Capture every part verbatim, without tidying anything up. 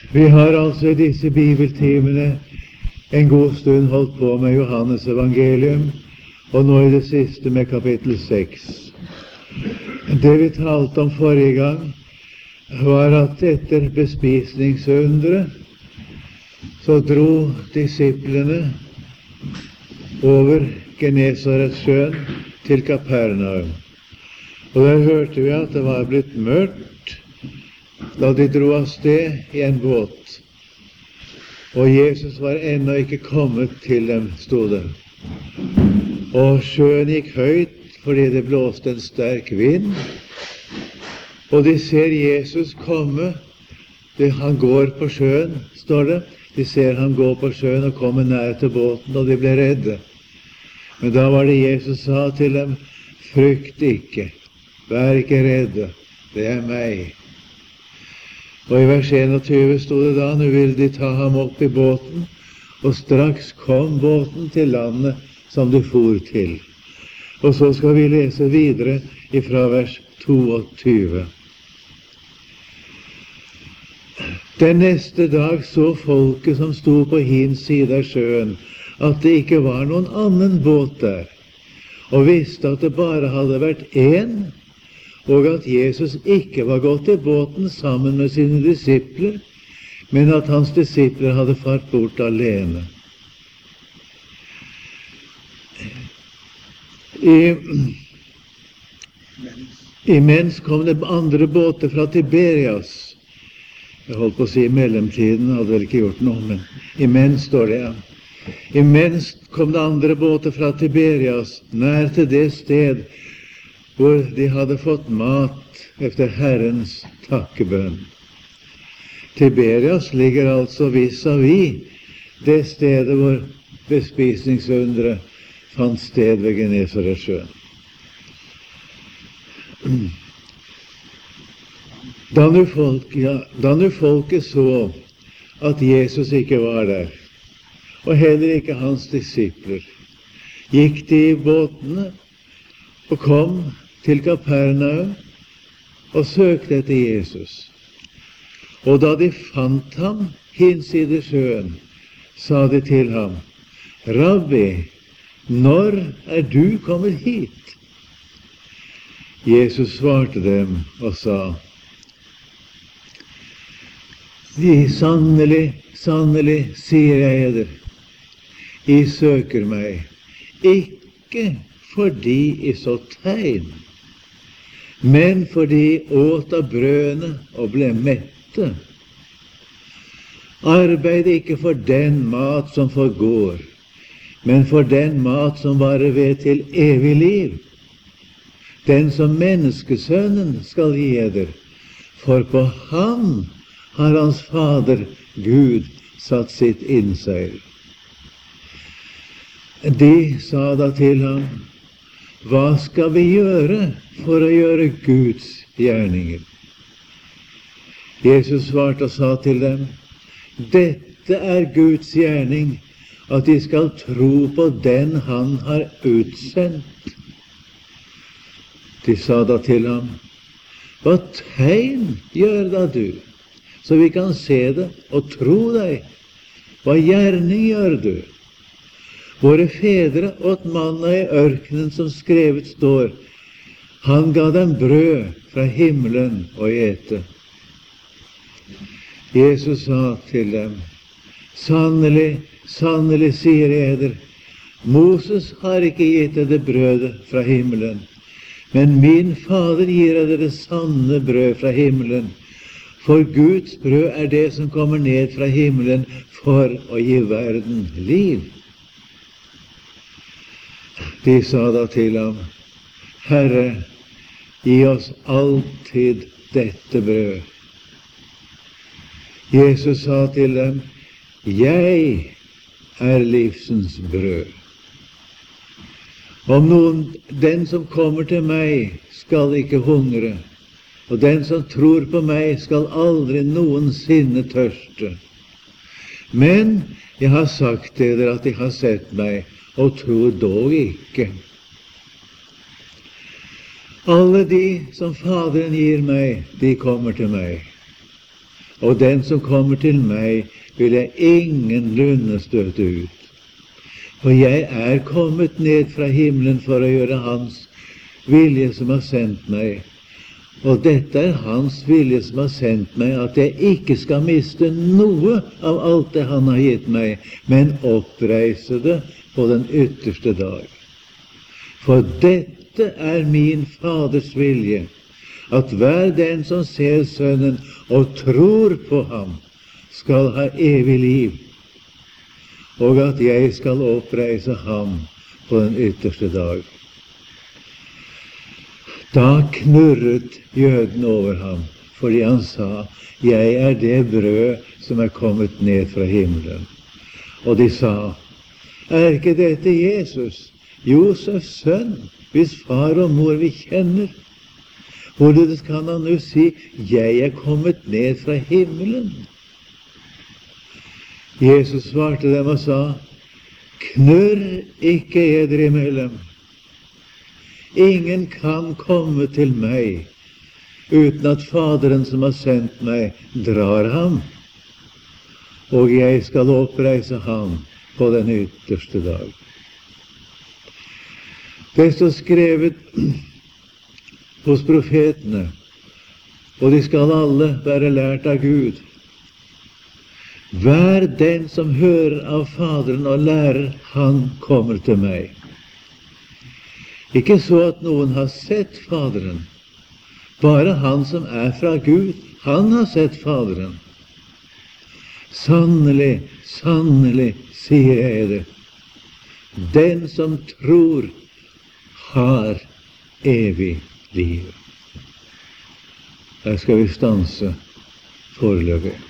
Vi har altså i disse bibeltimene en god stund holdt på med Johannes evangelium, og nå i det siste med kapittel seks. Det vi talte om forrige gang, var at etter bespisningsunderet så dro disiplene over Genesaretsjøen til Kapernaum. Og der hørte vi at det var blitt mørkt da de dro av sted i en båt. Og Jesus var ennå ikke kommet til dem, stod det. Og sjøen gikk høyt fordi det blåste en sterk vind. Og de ser Jesus komme. Det, han går på sjøen, står det. De ser han gå på sjøen og komme nær til båten, og de ble redde. Men da var det Jesus sa til dem, frykt ikke, vær ikke redde, det er meg. Og i vers enogtyve stod det da, nå vil de ta ham opp i båten, og straks kom båten til landet som de for til. Og så skal vi lese videre ifra vers toogtyve. Den neste dag så folket som sto på hin side av sjøen, at det ikke var noen annen båt der, og visste at det bare hadde vært én, og at Jesus ikke var gått i båten sammen med sine disipler, men at hans disipler hadde fart bort alene. I, imens kom det andre båter fra Tiberias. Jeg holdt på å si i mellomtiden, hadde vel ikke gjort noe, men imens står det, ja. Imens kom det andre båter fra Tiberias, nær til det sted hvor de hadde fått mat efter Herrens takkebønn. Tiberias ligger altså vis-à-vis det stedet hvor bespisningsunderet fant sted ved Genesaretsjøen. Da nu folk, ja, da nu folket så at Jesus ikke var der, og heller ikke hans disipler, gikk de i båtene og kom til Kapernaum og søkte etter Jesus. Og da de fant ham hinsides sjøen, sa de til ham, Rabbi, når er du kommet hit? Jesus svarte dem og sa, De sannelig, sannelig, sier jeg eder, I søker meg, ikke fordi I så tegn, men fordi I åt av brødene og ble mette. Arbeid ikke for den mat som forgår, men for den mat som varer ved til evig liv, den som menneskesønnen skal gi eder, for på ham har hans fader, Gud, satt sitt innseil. De sa da til ham, hva skal vi gjøre for å gjøre Guds gjerninger? Jesus svarte og sa til dem, dette er Guds gjerning, at de skal tro på den han har utsendt. De sa da til ham, hva tegn gjør da du? Så vi kan se det og tro deg. Hva gjerning gjør du? Våre fedre åt manna i ørkenen som skrevet står, han ga dem brød fra himmelen å ete. Jesus sa til dem, sannelig, sannelig, sier jeg eder, Moses har ikke gitt dere brødet fra himmelen, men min Fader gir dere sanne brød fra himmelen, for Guds brød er det som kommer ned fra himmelen for å gi verden liv. De sa da til ham, Herre, gi oss alltid dette brød. Jesus sa til dem, jeg er livsens brød. Om noen, den som kommer til meg, skal ikke hungre, og den som tror på meg skal aldri noensinne tørste. Men jeg har sagt til dere at de har sett meg, og tror dog ikke. Alle de som Faderen gir meg, de kommer til meg. og den som kommer til meg, vil jeg ingenlunde støte ut. For jeg er kommet ned fra himmelen for å gjøre hans vilje som har sendt meg. Og dette er hans vilje som har sendt meg, at jeg ikke skal miste noe av alt det han har gitt meg, men oppreise det på den ytterste dag. For dette er min Faders vilje, at hver den som ser Sønnen og tror på ham, skal ha evig liv, og at jeg skal oppreise ham på den ytterste dag. Da knurret jøden over ham, fordi han sa, jeg er det brød som er kommet ned fra himmelen. Og de sa, er ikke dette Jesus, Josefs sønn, hvis far og mor vi kjenner? Hvorledes kan han nå si, jeg er kommet ned fra himmelen? Jesus svarte dem og sa, knurr ikke eder imellom. Ingen kan komme til meg uten at Faderen som har sendt meg, drar ham, og jeg skal oppreise ham på den ytterste dag. Det står skrevet hos profetene, og de skal alle være lært av Gud. Hver den som hører av Faderen og lærer, han kommer til meg. Ikke så at noen har sett Faderen. Bare han som er fra Gud, han har sett Faderen. Sannelig, sannelig, sier jeg det. Den som tror, har evig liv. Her skal vi stanse foreløpig.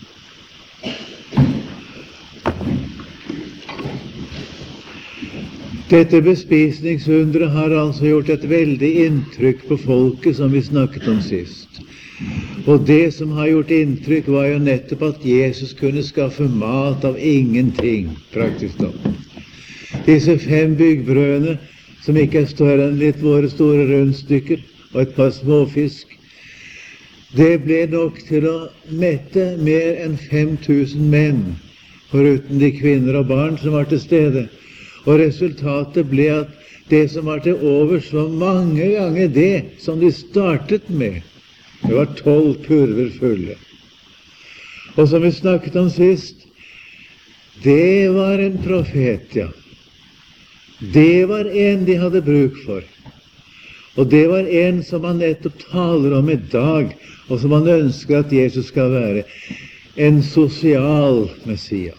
Dette bespisningsundret har altså gjort et veldig inntrykk på folket, som vi snakket om sist. Og det som har gjort inntrykk, var jo nettopp at Jesus kunne skaffe mat av ingenting, praktisk talt. Disse fem byggbrødene, som ikke er større enn litt våre store rundstykker, og et par småfisk, det ble nok til å mette mer enn fem tusen menn, foruten de kvinner og barn som var til stede. Og resultatet ble at det som var til overs, var mange ganger det som de startet med. Det var tolv kurver fulle. Og som vi snakket om sist, det var en profet, ja. Det var en de hadde bruk for. Og det var en som man nettopp taler om i dag, og som man ønsker at Jesus skal være. En sosial Messias.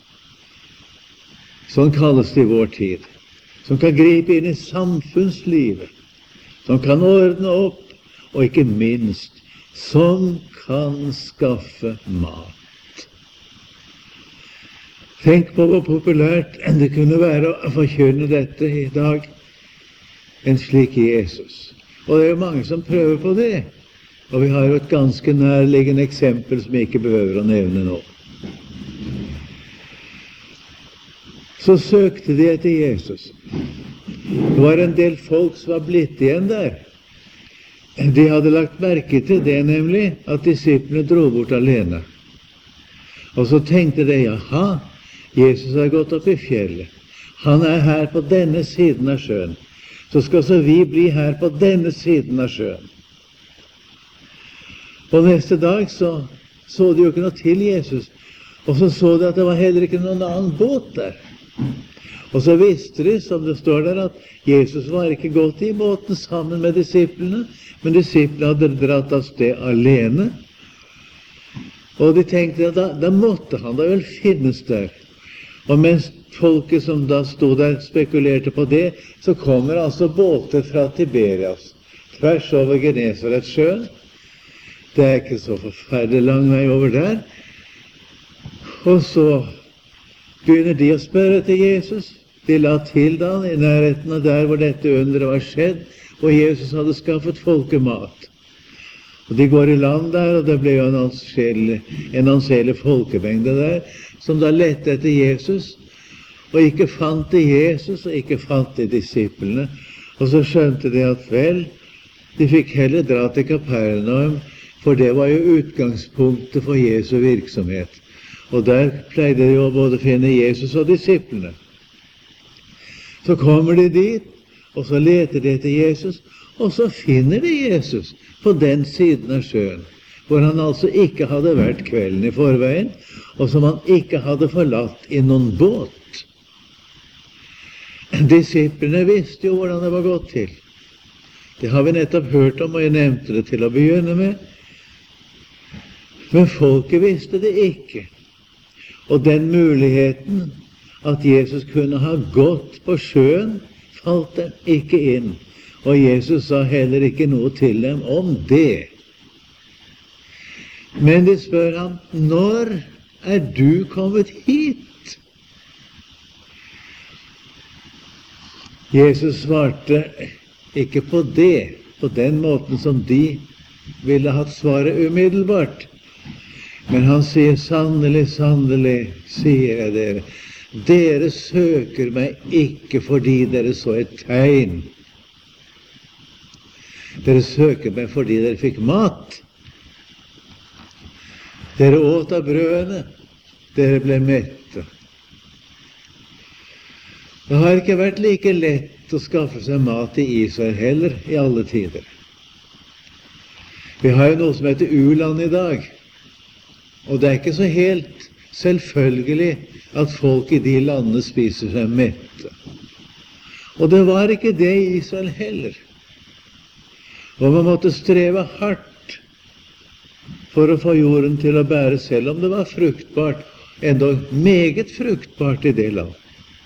Sånn kalles det i vår tid. Som kan gripe inn i samfunnslivet. Som kan ordne opp, og ikke minst, som kan skaffe mat. Tenk på hvor populært det kunne være å forkynne dette i dag. En slik Jesus. Og det er jo mange som prøver på det. Og vi har jo et ganske nærliggende eksempel som jeg ikke behøver å nevne nå. Så søkte de etter Jesus. Det var en del folk som var blitt igjen der. De hadde lagt merke til det, nemlig, at disiplene dro bort alene. Og så tenkte de, jaha, Jesus har gått opp i fjellet. Han er her på denne siden av sjøen. Så skal så vi bli her på denne siden av sjøen. Og neste dag så så de jo ikke noe til Jesus. Og så så de at det var heller ikke noen annen båt der. Og så visste de, som det står der, at Jesus var ikke gått i båten sammen med disiplene, men disiplene hadde dratt av sted alene. Og de tenkte at da, da måtte han da vel finnes der. Og mens folket som da stod der spekulerte på det, så kommer altså båter fra Tiberias, tvers over Genesaretsjøen. Det er ikke så forferdelig lang vei over der. Og så begynner de å spørre til Jesus. De la til da i nærheten av der hvor dette underet var skjedd, og Jesus hadde skaffet folket mat. Og de går i land der, og det ble jo en anselig, en anselig folkemengde der, som da lette etter Jesus, og ikke fant de Jesus, og ikke fant de disiplene. Og så skjønte de at vel, de fikk heller dra til Kapernaum, For det var jo utgangspunktet for Jesu virksomhet. Og der pleide de å både finne Jesus og disiplene. Så kommer de dit, og så leter de etter Jesus, og så finner de Jesus på den siden av sjøen, hvor han altså ikke hadde vært kvelden i forveien, og som han ikke hadde forlatt i noen båt. Disiplene visste jo hvordan det var gått til. Det har vi nettopp hørt om, og jeg nevnte det til å begynne med. Men folket visste det ikke. Og den muligheten at Jesus kunne ha gått på sjøen, falt dem ikke inn. Og Jesus sa heller ikke noe til dem om det. Men de spør ham, når er du kommet hit? Jesus svarte ikke på det, på den måten som de ville hatt svaret umiddelbart. Men han sier, sannelig, sannelig, sier jeg dere, dere søker meg ikke fordi dere så et tegn. Dere søker meg fordi dere fikk mat. Dere åt av brødene, dere ble mette. Det har ikke vært like lett å skaffe seg mat i Israel heller, i alle tider. Vi har jo noe som heter u-land i dag, og det er ikke så helt selvfølgelig at folk i de landene spiser seg mette. Og det var ikke det i Israel heller. Og man måtte streve hardt for å få jorden til å bære, selv om det var fruktbart, enda meget fruktbart i det land.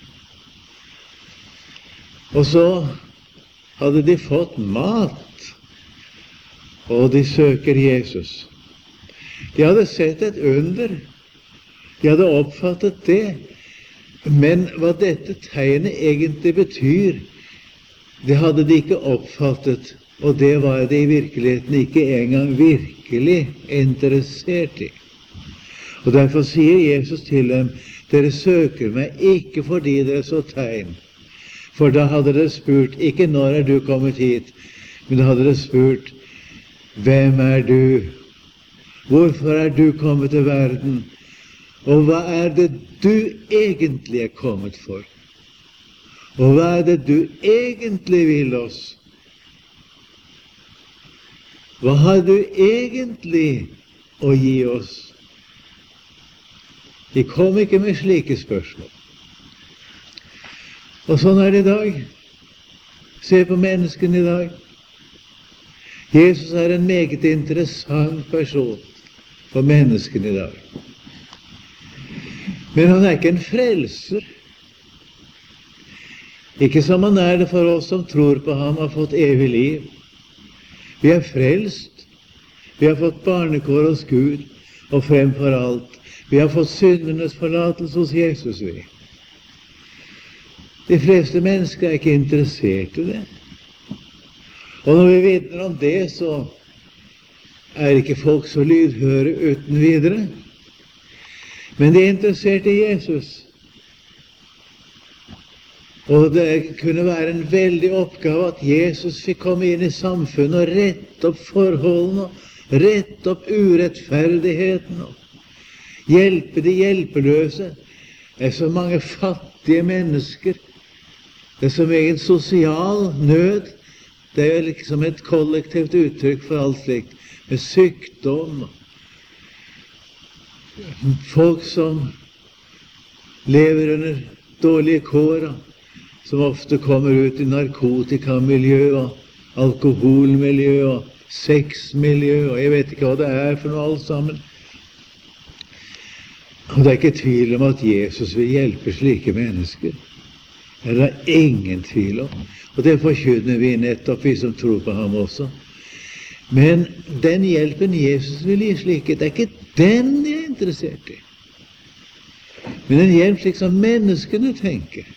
Og så hadde de fått mat, og de søker Jesus. De hadde sett et under, de hadde oppfattet det, men hva dette tegnet egentlig betyr, det hadde de ikke oppfattet, og det var de i virkeligheten ikke engang virkelig interessert i. Og derfor sier Jesus til dem, dere søker meg ikke fordi dere så tegn. For da hadde dere spurt, ikke når er du kommet hit, men da hadde dere spurt, hvem er du? Hvorfor er du kommet til verden? Og hva er det du egentlig er kommet for? Og hva er det du egentlig vil oss? Hva har du egentlig å gi oss? De kom ikke med slike spørsmål. Og sånn er det i dag. Se på menneskene i dag. Jesus er en meget interessant person for menneskene i dag. Men han er ikke en frelser. Ikke som han er det for oss som tror på ham og har fått evig liv. Vi er frelst. Vi har fått barnekår hos Gud, og fremfor alt, vi har fått syndernes forlatelse hos Jesus, vi. De fleste mennesker er ikke interessert i det. Og når vi vitner om det, så er ikke folk så lydhøre uten videre. Men de er interessert i Jesus. Og det kunne være en veldig oppgave at Jesus fikk komme inn i samfunnet og rette opp forholdene, rette opp urettferdigheten, og hjelpe de hjelpeløse. Det er så mange fattige mennesker. Det er så meget sosial nød. Det er jo liksom et kollektivt uttrykk for alt slikt, med sykdom. Folk som lever under dårlige kår, som ofte kommer ut i narkotikamiljø og alkoholmiljø og sexmiljø, og jeg vet ikke hva det er for noe alt sammen. Og det er ikke tvil om at Jesus vil hjelpe slike mennesker. Det er det ingen tvil om. Og det forkynner vi nettopp, vi som tror på ham også. Men den hjelpen Jesus vil gi slike, det er ikke den jeg er interessert i. Men en hjelp slik som menneskene tenker.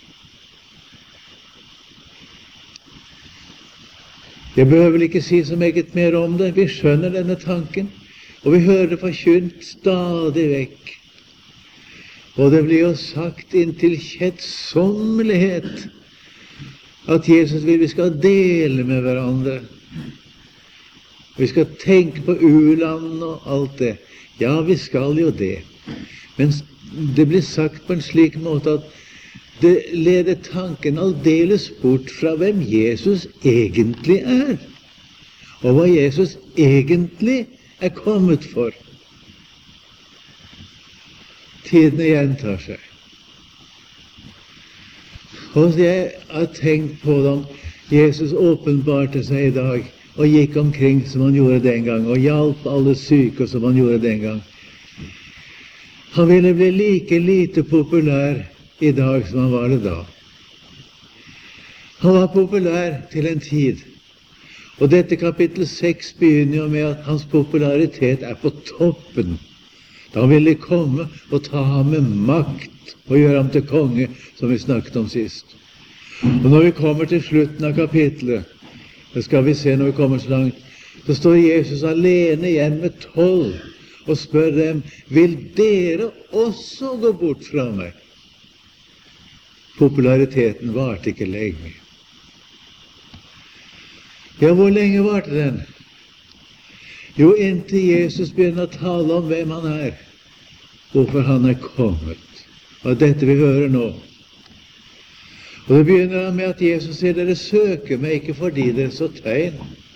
Jeg behøver vel ikke si så meget mer om det. Vi skjønner denne tanken, og vi hører det forkynt stadig vekk. Og det blir jo sagt inntil kjedsommelighet at Jesus vil vi skal dele med hverandre. Vi skal tenke på u-landene og alt det. Ja, vi skal jo det. Men det blir sagt på en slik måte at det leder tanken aldeles bort fra hvem Jesus egentlig er, og hva Jesus egentlig er kommet for. Tidene gjentar seg. Og jeg har tenkt på dem. Jesus åpenbarte seg i dag og gikk omkring som han gjorde den gang, og hjalp alle syke som han gjorde den gang. Han ville bli like lite populær i dag som han var det da. Han var populær til en tid, og dette kapittel seks begynner jo med at hans popularitet er på toppen. Da vil de komme og ta ham med makt og gjøre ham til konge, som vi snakket om sist. Og når vi kommer til slutten av kapitlet, det skal vi se når vi kommer så langt, så står Jesus alene igjen med tolv og spør dem, vil dere også gå bort fra meg? Populariteten varte ikke lenge. Ja, hvor lenge varte den? Jo, inntil Jesus begynner å tale om hvem han er, hvorfor han er kommet. Og dette vi hører nå. Og det begynner med at Jesus sier, dere søker meg ikke fordi dere så tegn.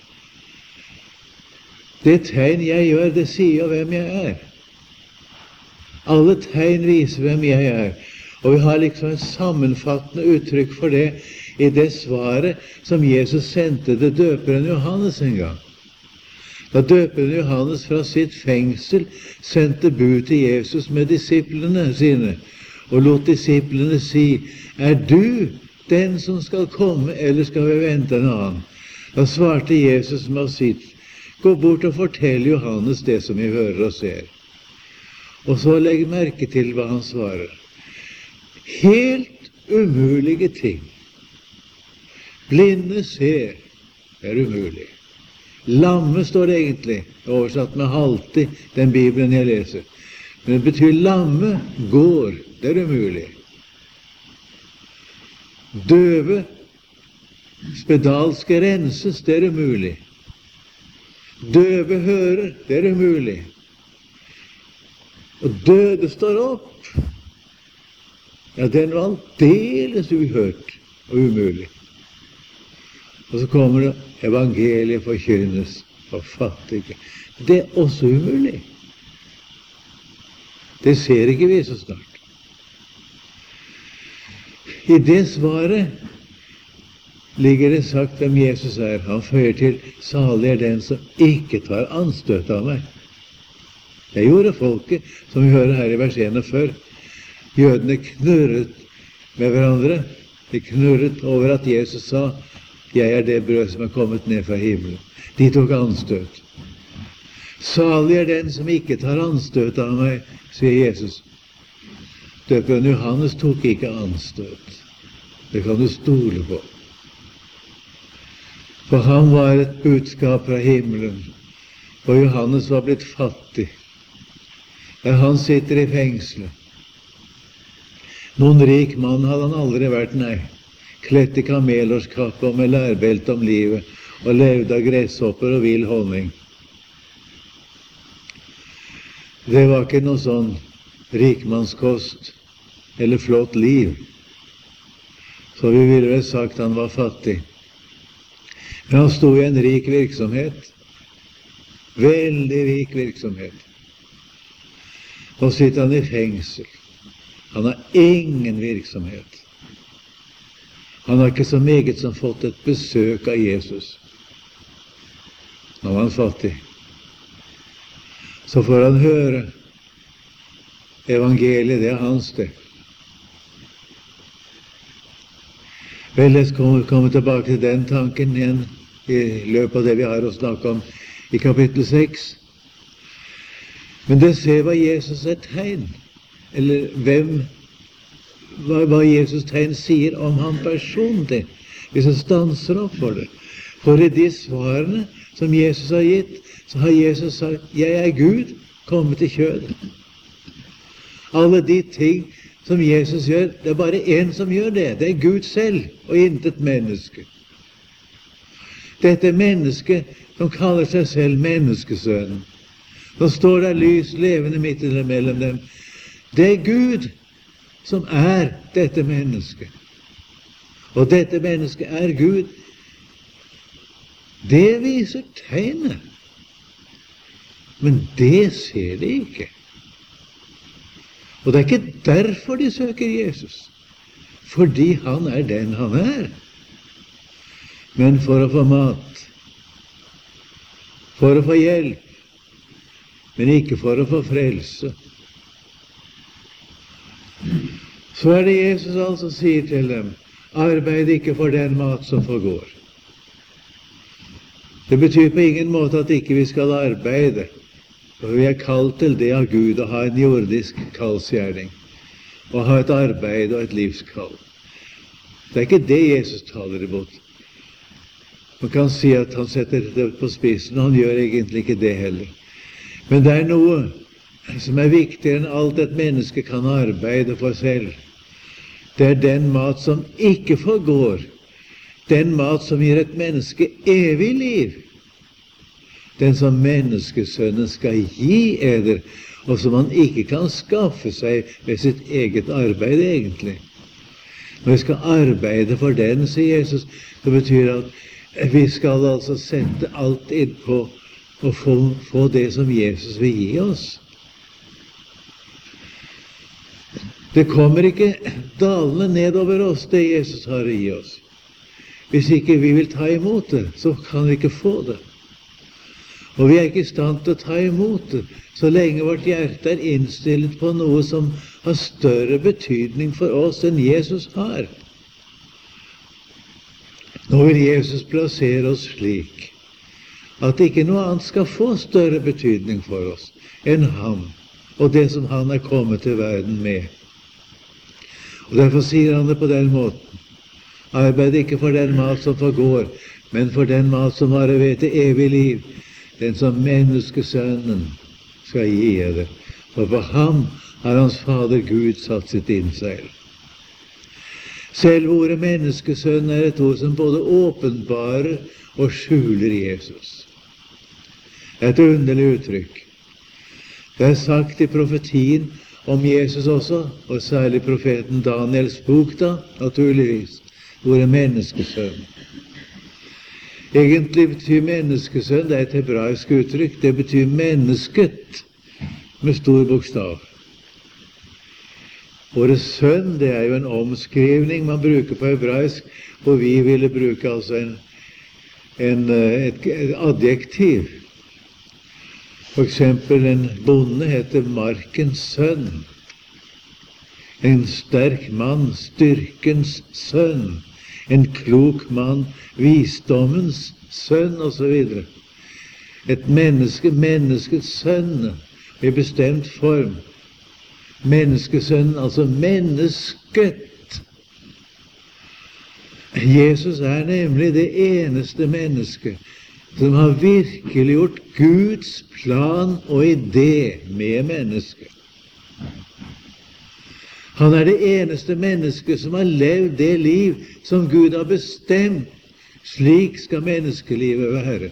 Det tegn jeg gjør, det sier hvem jeg er. Alle tegn viser hvem jeg er. Og vi har liksom et sammenfattende uttrykk for det i det svaret som Jesus sendte til døperen Johannes en gang. Da døperen Johannes fra sitt fengsel sendte bud til Jesus med disiplene sine, og lot disiplene si, er du den som skal komme, eller skal vi vente en annen? Da svarte Jesus med sitt, gå bort og fortell Johannes det som vi hører og ser. Og så legg merke til hva han svarer. Helt umulige ting. Blinde ser, det er umulig. Lamme står det egentlig, oversatt med halvtid, den Bibelen jeg leser. Men det betyr lamme går, det er umulig. Døve, spedalske renses, det er umulig. Døve hører, det er umulig. Og døde står opp. Ja, den var aldeles uhørt og umulig. Og så kommer det evangeliet forkynnes for fattige. Det er også umulig. Det ser ikke vi så snart. I det svaret ligger det sagt hvem Jesus er. Han føyer til, salig er den som ikke tar anstøt av meg. Det gjorde folket, som vi hører her i vers enogfyrre. Jødene knurret med hverandre. De knurret over at Jesus sa, jeg er det brød som er kommet ned fra himmelen. De tok anstøt. Salig er den som ikke tar anstøt av meg, sier Jesus. Døperen Johannes tok ikke anstøt. Det kan du stole på. For han var et budskap fra himmelen, og Johannes var blitt fattig. Der han sitter i fengslet. Noen rik mann hadde han aldri vært, nei. Kledd i kamelårskappe og med lærbelte om livet, og levde av gresshopper og vill honning. Det var ikke noe sånn rikmannskost eller flott liv. Så vi ville vel sagt han var fattig. Men han stod i en rik virksomhet. Veldig rik virksomhet. Nå sitter han i fengsel. Han har ingen virksomhet. Han har ikke så meget som fått et besøk av Jesus. Nå var han fattig. Så får han høre evangeliet, det er hans det. Vel, jeg skal komme tilbake til den tanken igjen i løpet av det vi har å snakke om i kapittel seks. Men det ser hva Jesus er tegn, eller hvem, hva, hva Jesus tegn sier om han personlig, hvis jeg stanser opp for det. For i de svarene som Jesus har gitt, så har Jesus sagt, jeg er Gud, kommet i kjødet. Alle de ting som Jesus gjør, det er bare en som gjør det. Det er Gud selv, og intet menneske. Dette mennesket som kaller seg selv menneskesønnen. Nå står det lys levende midt mellom dem. Det er Gud som er dette mennesket. Og dette mennesket er Gud. Det viser tegnet. Men det ser de ikke. Og det er ikke derfor de søker Jesus. Fordi han er den han er. Men for å få mat. For å få hjelp. Men ikke for å få frelse. Så er det Jesus altså sier til dem, arbeid ikke for den mat som forgår. Det betyr på ingen måte at ikke vi skal arbeide, for vi er kalt til det av Gud å ha en jordisk kallsgjerning, og ha et arbeid og et livskall. Det er ikke det Jesus taler imot. Man kan si at han setter det på spissen, og han gjør egentlig ikke det heller. Men det er noe som er viktigere enn alt et menneske kan arbeide for selv. Det er den mat som ikke forgår, den mat som gir et menneske evig liv, den som menneskesønnen skal gi eder, og som man ikke kan skaffe seg ved sitt eget arbeid egentlig. Når vi skal arbeide for den, sier Jesus, det betyr at vi skal altså sette alt inn på å få, få det som Jesus vil gi oss. Det kommer ikke dalende nedover oss, det Jesus har å gi oss. Hvis ikke vi vil ta imot det, så kan vi ikke få det. Og vi er ikke i stand til å ta imot det, så lenge vårt hjerte er innstilt på noe som har større betydning for oss enn Jesus har. Nå vil Jesus plassere oss slik, at ikke noe annet skal få større betydning for oss enn ham, og det som han er kommet til verden med. Og derfor sier han det på den måten. Arbeid ikke for den mat som forgår, men for den mat som varer ved til evig liv, den som menneskesønnen skal gi dere. For på ham har hans Fader Gud satt sitt innseil. Selv ordet menneskesønn er et ord som både åpenbarer og skjuler Jesus. Et underlig uttrykk. Det er sagt i profetien om Jesus også, og særlig profeten Daniels bok da, naturligvis, ordet menneskesønn. Egentlig betyr menneskesønn, det er et hebraisk uttrykk, det betyr mennesket med stor bokstav. Ordet sønn, det er jo en omskrivning man bruker på hebraisk, og vi ville bruke altså en, en, et, et adjektiv. For eksempel en bonde heter markens sønn. En sterk mann, styrkens sønn. En klok mann, visdommens sønn, og så videre. Et menneske, menneskets sønn, i bestemt form. Menneskesønnen, altså mennesket. Jesus er nemlig det eneste mennesket som har virkeliggjort Guds plan og idé med mennesket. Han er det eneste mennesket som har levd det liv som Gud har bestemt. Slik skal menneskelivet være.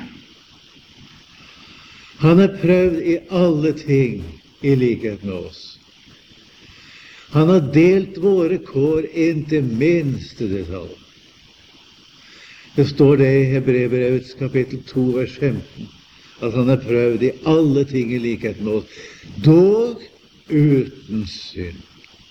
Han har prøvd i alle ting i likhet med oss. Han har delt våre kår inntil minste detalj. Det står det i Hebreerbrevets kapittel to, vers femten, at han har prøvd i alle ting i likhet med oss, dog uten synd.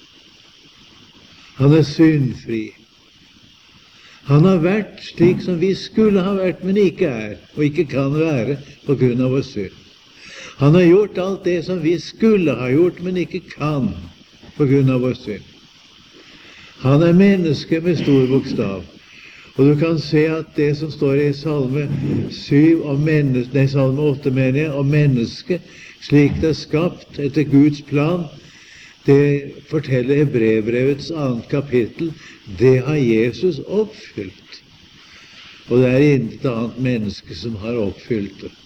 Han er syndfri. Han har vært slik som vi skulle ha vært, men ikke er, og ikke kan være på grunn av vår synd. Han har gjort alt det som vi skulle ha gjort, men ikke kan på grunn av vår synd. Han er menneske med stor bokstav. Og du kan se at det som står i Salme syv om menneske, nei, Salme åtte mener jeg, om mennesket, slik det er skapt etter Guds plan, det forteller Hebreerbrevets annet kapittel, det har Jesus oppfylt. Og det er intet annet menneske som har oppfylt det.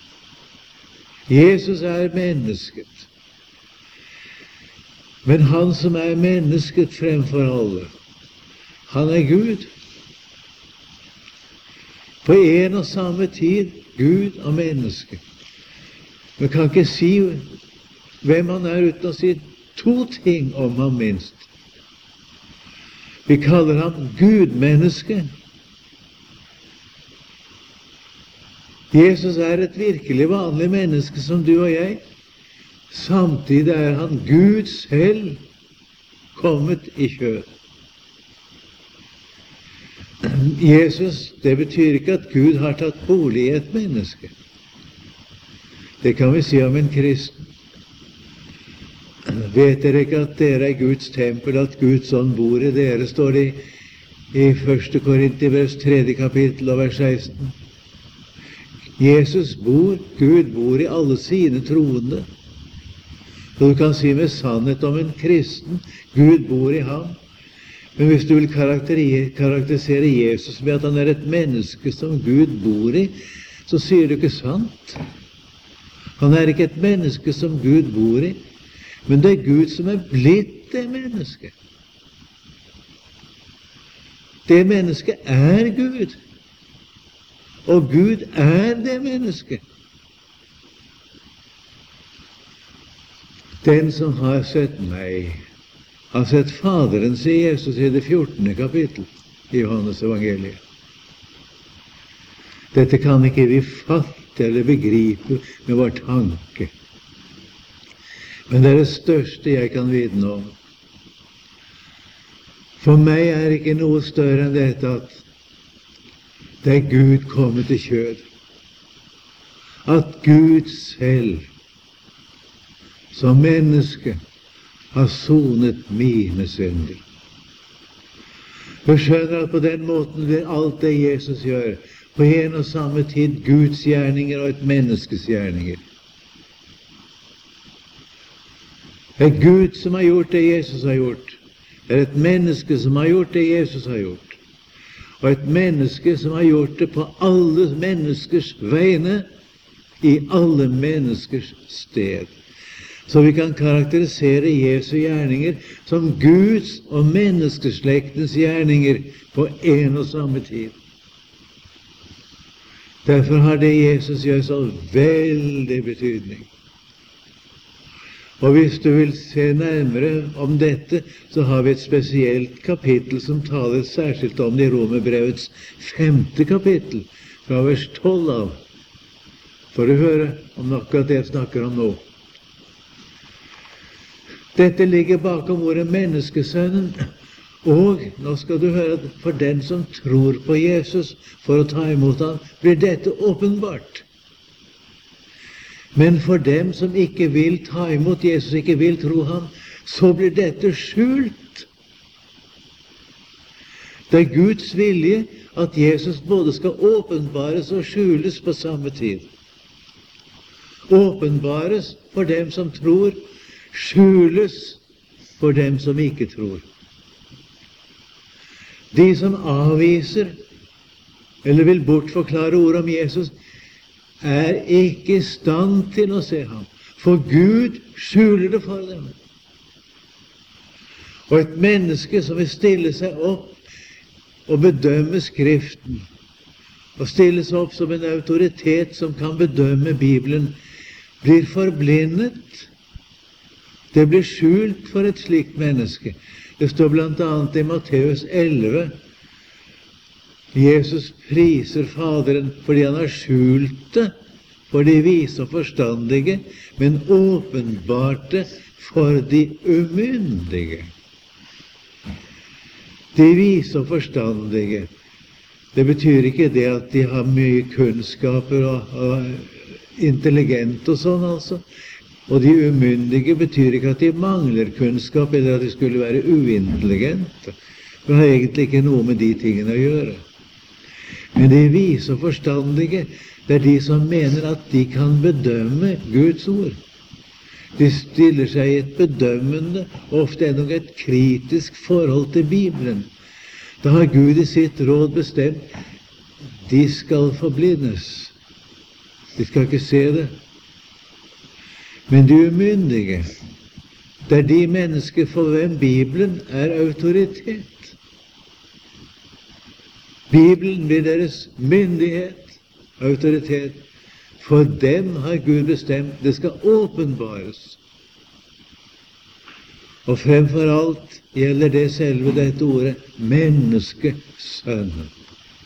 Jesus er mennesket. Men han som er mennesket fremfor alle, han er Gud. På en og samme tid Gud og menneske. Vi kan ikke si hvem han er uten å si to ting om ham minst. Vi kaller ham Gud-menneske. Jesus er et virkelig vanlig menneske som du og jeg. Samtidig er han Gud selv kommet i kjød. Jesus, det betyr ikke at Gud har tatt bolig i et menneske. Det kan vi si om en kristen. Vet dere ikke at dere er Guds tempel, at Guds ånd bor i dere, står det i første Korinterbrev tredje kapittel og vers seksten. Jesus bor, Gud bor i alle sine troende. Så du kan si med sannhet om en kristen, Gud bor i ham. Men hvis du vil karakterisere Jesus med at han er et menneske som Gud bor i, så sier du ikke sant. Han er ikke et menneske som Gud bor i, men det er Gud som er blitt det mennesket. Det mennesket er Gud, og Gud er det mennesket. Den som har sett meg, har sett Faderen, sier Jesus i det fjortende kapittel i Johannes evangeliet. Dette kan ikke vi fatte eller begripe med vår tanke. Men det er det største jeg kan vitne om. For meg er ikke noe større enn dette at det er Gud kommet i kjød. At Gud selv, som menneske, har sonet mine synder. Vi skjønner at på den måten blir alt det Jesus gjør, på en og samme tid Guds gjerninger og et menneskes gjerninger. Det er Gud som har gjort det Jesus har gjort. Det er et menneske som har gjort det Jesus har gjort. Og et menneske som har gjort det på alle menneskers vegne, i alle menneskers sted. Så vi kan karakterisere Jesu gjerninger som Guds og menneskeslektens gjerninger på en og samme tid. Derfor har det Jesus gjør så veldig betydning. Og hvis du vil se nærmere om dette, så har vi et spesielt kapittel som taler særskilt om det i Romerbrevets femte kapittel, fra vers tolv av. For å høre om akkurat det jeg snakker om nå. Dette ligger bakom ordet menneskesønnen, og nå skal du høre at for den som tror på Jesus for å ta imot ham, blir dette åpenbart. Men for dem som ikke vil ta imot Jesus, ikke vil tro ham, så blir dette skjult. Det er Guds vilje at Jesus både skal åpenbares og skjules på samme tid. Åpenbares for dem som tror, skjules for dem som ikke tror. De som avviser eller vil bortforklare ordet om Jesus, er ikke i stand til å se ham, for Gud skjuler det for dem. Og et menneske som vil stille seg opp og bedømme Skriften, og stille seg opp som en autoritet som kan bedømme Bibelen, blir forblindet. Det blir skjult for et slikt menneske. Det står blant annet i Matteus elleve. Jesus priser Faderen fordi han har skjult det for de vise og forstandige, men åpenbart det for de umyndige. De vise og forstandige, det betyr ikke det at de har mye kunnskaper og, og intelligent og sånn, altså. Og de umyndige betyr ikke at de mangler kunnskap, eller at de skulle være uintelligente. Det har egentlig ikke noe med de tingene å gjøre. Men de vise og forstandige, det er de som mener at de kan bedømme Guds ord. De stiller seg i et bedømmende, ofte endog et kritisk forhold til Bibelen. Da har Gud i sitt råd bestemt, de skal forblindes. De skal ikke se det. Men de umyndige, det er de mennesker for hvem Bibelen er autoritet. Bibelen blir deres myndighet, autoritet. For dem har Gud bestemt det skal åpenbares. Og fremfor alt gjelder det selve dette ordet, menneskesønnen.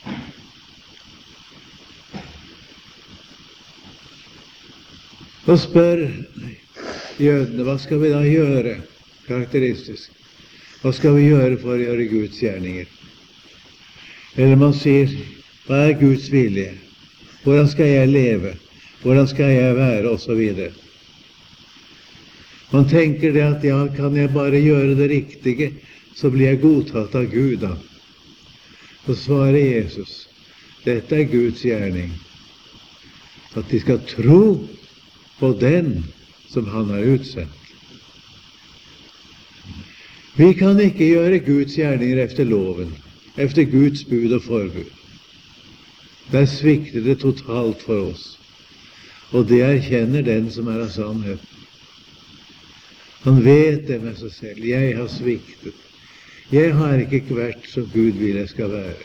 Og spør jødene, hva skal vi da gjøre? Karakteristisk. Hva skal vi gjøre for å gjøre Guds gjerninger? Eller man sier, hva er Guds vilje? Hvordan skal jeg leve? Hvordan skal jeg være? Og så videre. Man tenker det at ja, kan jeg bare gjøre det riktige, så blir jeg godtatt av Gud da. Så svarer Jesus, dette er Guds gjerning. At de skal tro på den som han har utsendt. Vi kan ikke gjøre Guds gjerninger efter loven, efter Guds bud og forbud. Der svikter det totalt for oss, og det erkjenner den som er av sannhet. Han vet det med seg selv. Jeg har sviktet. Jeg har ikke vært som Gud vil jeg skal være.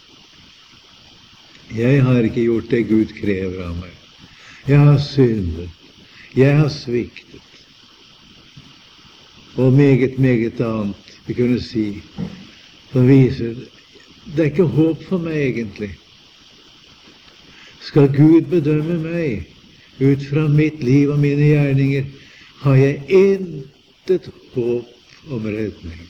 Jeg har ikke gjort det Gud krever av meg. Jeg har syndet. Jeg har sviktet. Og meget, meget annet vi kunne si, som viser det er ikke håp for meg egentlig. Skal Gud bedømme meg ut fra mitt liv og mine gjerninger, har jeg intet håp om redning.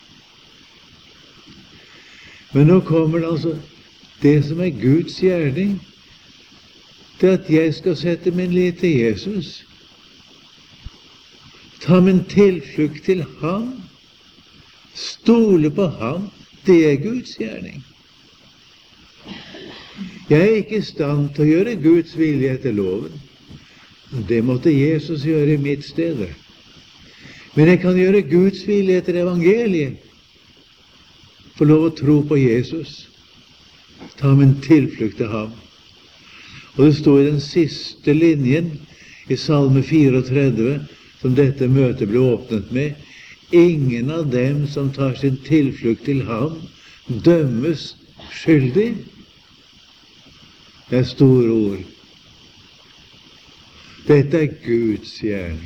Men nå kommer det altså det som er Guds gjerning, det at jeg skal sette min lit til Jesus. Ta min tilflukt til ham. Stole på ham. Det er Guds gjerning. Jeg er ikke i stand til å gjøre Guds vilje etter loven. Det måtte Jesus gjøre i mitt sted. Men jeg kan gjøre Guds vilje etter evangeliet. Få lov å tro på Jesus. Ta min tilflukt til ham. Og det står i den siste linjen i Salme fireogtredve, som dette møtet ble åpnet med, ingen av dem som tar sin tilflukt til ham, dømmes skyldig. Det er store ord. Dette er Guds gjerning.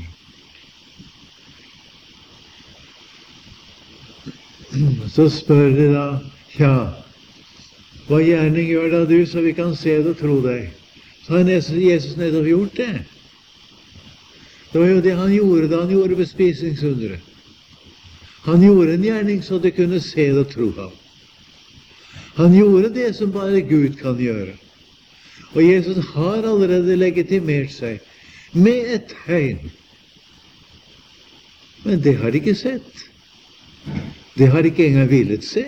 Så spør de da, ja, hva gjerning gjør da du, så vi kan se det og tro deg? Så har Jesus nettopp gjort det. Det var jo det han gjorde da han gjorde bespisningsunderet. Han gjorde en gjerning så de kunne se det og tro ham. Han gjorde det som bare Gud kan gjøre. Og Jesus har allerede legitimert seg med et tegn. Men det har de ikke sett. Det har de ikke engang villet se.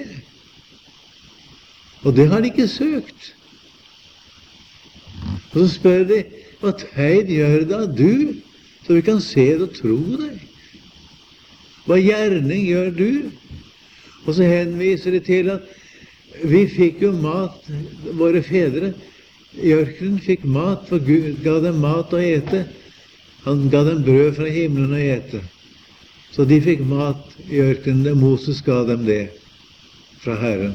Og det har de ikke søkt. Og så spør de, hva tegn gjør da du, så vi kan se det og tro deg? Hva gjerning gjør du? Og så henviser de til at vi fikk jo mat, våre fedre i ørkenen fikk mat, for Gud ga dem mat å ete. Han ga dem brød fra himmelen å ete. Så de fikk mat i ørkenen, Moses ga dem det fra Herren.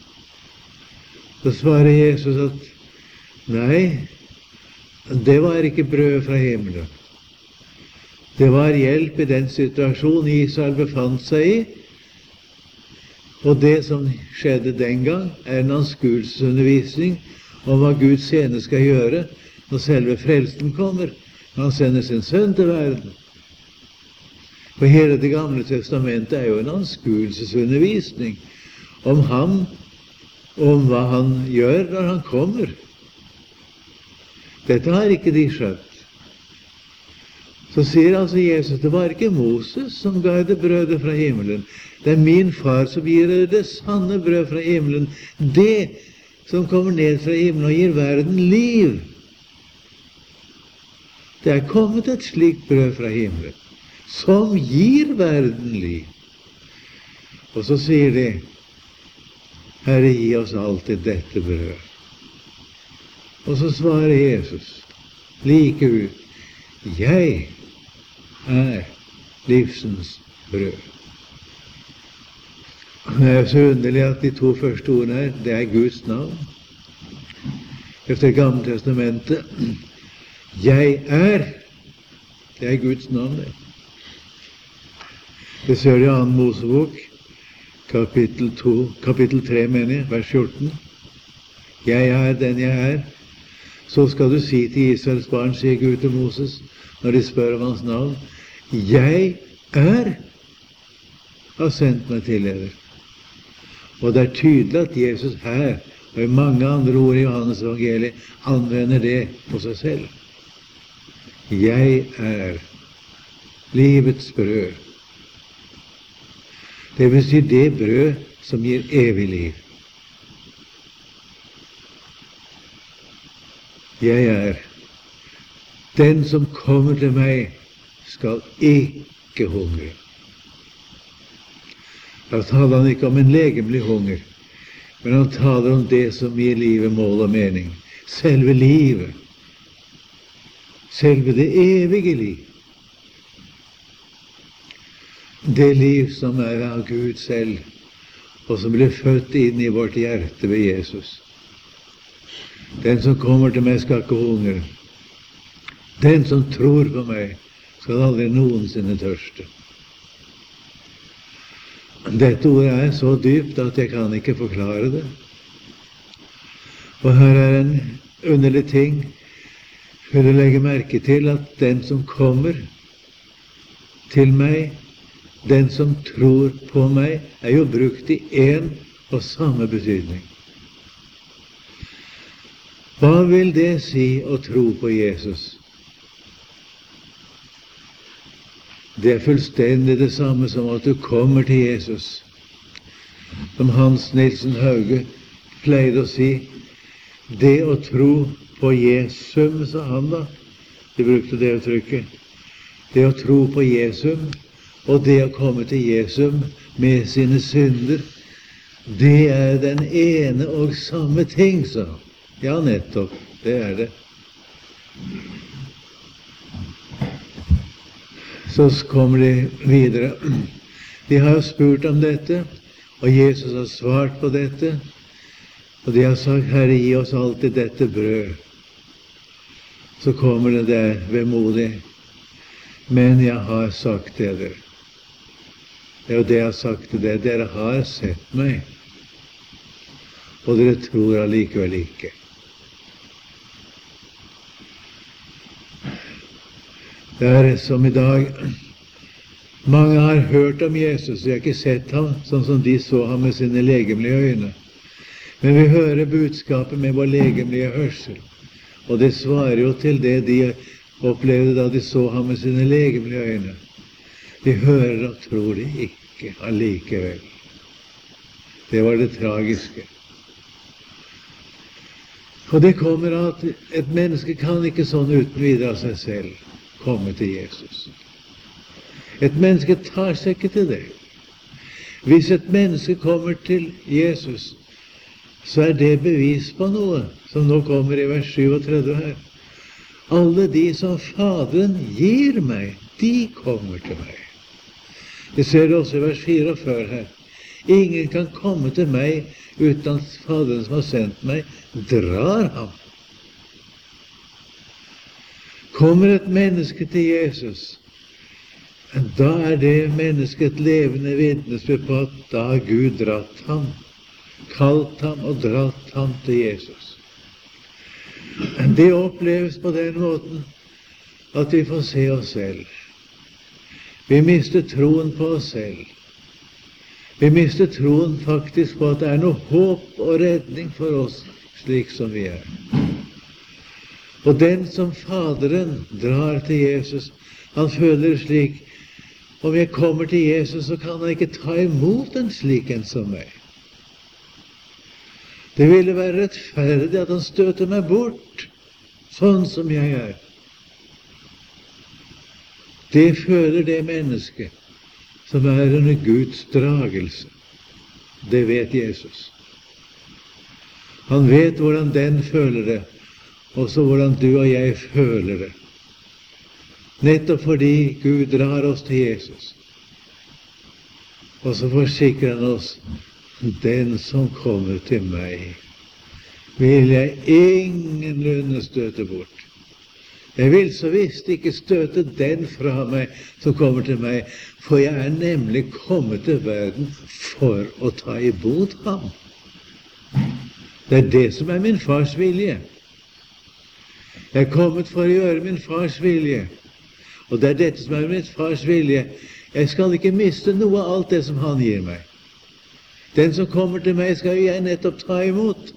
Så svarer Jesus at nei, det var ikke brød fra himmelen. Det var hjelp i den situasjonen Israel befant seg i. Og det som skjedde den gang, er en anskuelsesundervisning om hva Gud senere skal gjøre når selve frelsen kommer. Han sender sin sønn til verden. For hele Det gamle testamentet er jo en anskuelsesundervisning om ham, om hva han gjør når han kommer. Dette har ikke de skjønt. Så sier altså Jesus, det var ikke Moses som ga det brødet fra himmelen. Det er min far som gir dere det sanne brød fra himmelen. Det som kommer ned fra himmelen og gir verden liv. Det er kommet et slikt brød fra himmelen, som gir verden liv. Og så sier de, Herre, gi oss alltid dette brød. Og så svarer Jesus, like ut, jeg er livsens brød. Det er så underlig at de to første ordene her, det er Guds navn. Efter Gamle Testamentet, jeg er, det er Guds navn, det. Det ser du i annen Mosebok, kapittel, to, kapittel tre, mener jeg, vers fjorten. Jeg er den jeg er. Så skal du si til Israels barn, sier Gud til Moses, når de spør om hans navn, jeg er, har sendt meg til dere. Og det er tydelig at Jesus her, og i mange andre ord i Johannes evangeliet, anvender det på seg selv. Jeg er livets brød. Det vil si det brød som gir evig liv. Jeg er. Den som kommer til meg, skal ikke hungre. Da taler han ikke om en legemlig hunger, men han taler om det som gir livet mål og mening. Selve livet. Selve det evige liv. Det liv som er av Gud selv, og som blir født inn i vårt hjerte ved Jesus. Den som kommer til meg skal ikke hungre. Den som tror på meg skal aldri noensinne tørste. Dette ordet er så dypt at jeg kan ikke forklare det. Og her er en underlig ting. Vil du legge merke til at den som kommer til meg, den som tror på meg, er jo brukt i en og samme betydning. Hva vil det si å tro på Jesus? Det er fullstendig det samme som at du kommer til Jesus. Som Hans Nilsen Hauge pleide å si, det å tro på Jesum, sa han da. De brukte det uttrykket. Det å tro på Jesum, og det å komme til Jesum med sine synder, det er den ene og samme ting, sa han. Ja, nettopp, det er det. Så kommer de videre. De har spurt om dette, og Jesus har svart på dette. Og de har sagt, Herre, gi oss alltid dette brød. Så kommer det der vemodig. Men jeg har sagt til dere. Det er jo det jeg har sagt til dere. Dere har sett meg. Og dere tror allikevel ikke. Det er som i dag. Mange har hørt om Jesus, de har ikke sett ham sånn som de så ham med sine legemlige øyne. Men vi hører budskapet med vår legemlige hørsel. Og det svarer jo til det de opplevde da de så ham med sine legemlige øyne. De hører og tror det ikke allikevel. Det var det tragiske. Og det kommer at et menneske kan ikke sånn uten videre av seg selv komme til Jesus. Et menneske tar seg ikke til det. Hvis et menneske kommer til Jesus, så er det bevis på noe, som nå kommer i vers syvogtredve her. Alle de som Faderen gir meg, de kommer til meg. Det ser du også i vers fireogfyrre her. Ingen kan komme til meg uten at Faderen som har sendt meg, drar ham. Kommer et menneske til Jesus, da er det mennesket levende vitnesbyrd på at da har Gud dratt ham, kalt ham og dratt ham til Jesus. Det oppleves på den måten at vi får se oss selv. Vi mister troen på oss selv. Vi mister troen faktisk på at det er noe håp og redning for oss, slik som vi er. Og den som Faderen drar til Jesus, han føler slik, om jeg kommer til Jesus, så kan han ikke ta imot en slik en som meg. Det ville være rettferdig at han støter meg bort, sånn som jeg er. Det føler det mennesket som er under Guds dragelse. Det vet Jesus. Han vet hvordan den føler det, også hvordan du og jeg føler det. Nettopp fordi Gud drar oss til Jesus. Og så forsikrer han oss, den som kommer til meg, vil jeg ingenlunde støte bort. Jeg vil så visst ikke støte den fra meg som kommer til meg, for jeg er nemlig kommet til verden for å ta imot ham. Det er det som er min fars vilje. Jeg er kommet for å gjøre min fars vilje, og det er dette som er min fars vilje. Jeg skal ikke miste noe av alt det som han gir meg. Den som kommer til meg, skal jeg nettopp ta imot.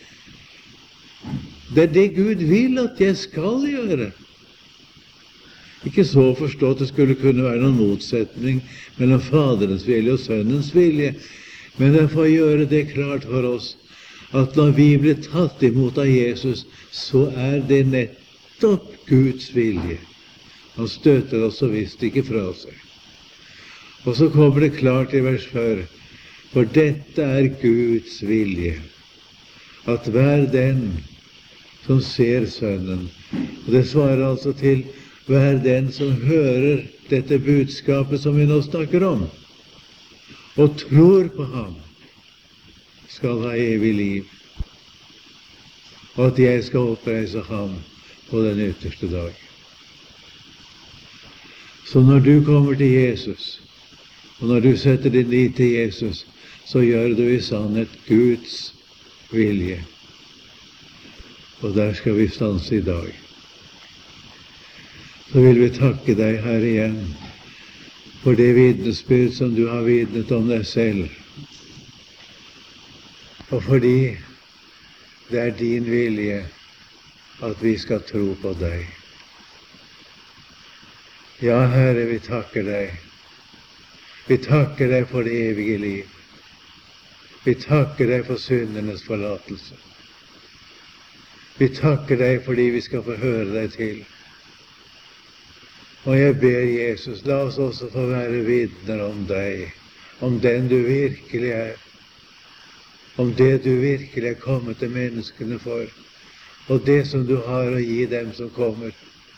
Det er det Gud vil at jeg skal gjøre. Ikke så forstått det skulle kunne være noen motsetning mellom Faderens vilje og Sønnens vilje, men det er for å gjøre det klart for oss at når vi blir tatt imot av Jesus, så er det nettopp Guds vilje. Han støter oss så visst ikke fra seg. Og så kommer det klart i vers før, for dette er Guds vilje, at hver den som ser Sønnen, og det svarer altså til hver den som hører dette budskapet som vi nå snakker om, og tror på ham, skal ha evig liv, og at jeg skal oppreise ham på den ytterste dag. Så når du kommer til Jesus, og når du setter din lit til Jesus, så gjør du i sannhet Guds vilje. Og der skal vi stanse i dag. Så vil vi takke deg, Herre, igjen, for det vitnesbyrd som du har vitnet om deg selv. Og fordi det er din vilje at vi skal tro på deg. Ja, Herre, vi takker deg. Vi takker deg for det evige liv. Vi takker deg for syndernes forlatelse. Vi takker deg fordi vi skal få høre deg til. Og jeg ber Jesus, la oss også få være vitner om deg, om den du virkelig er, om det du virkelig er kommet til menneskene for, og det som du har å gi dem som kommer.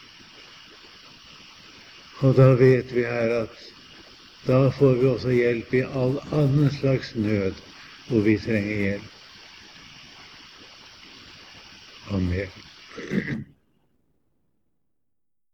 Og da vet vi her at da får vi også hjelp i all annen slags nød hvor vi trenger hjelp. Amen.